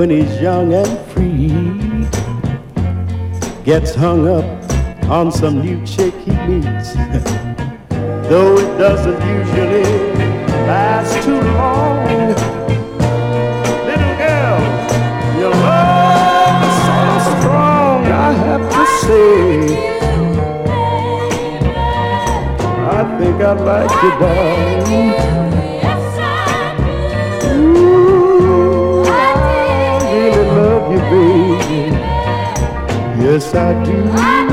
when he's young and free, gets hung up on some new chick he meets, though it doesn't usually last too long. Little girl, your love is so strong, I have to say. I think I'd like you, darling. Ooh, I really love you, baby. Yes, I do.